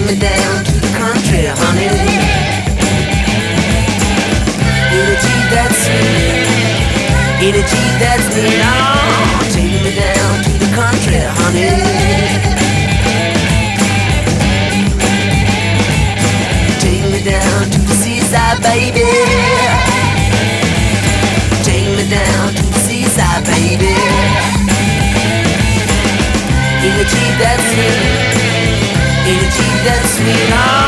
me down to the country, honey. Energy that's sweet, energy that's neat. Oh, take me down to the country, honey. Take me down to the seaside, baby. Take me down to the seaside, baby. Energy that's sweet, energy that's sweet. Oh.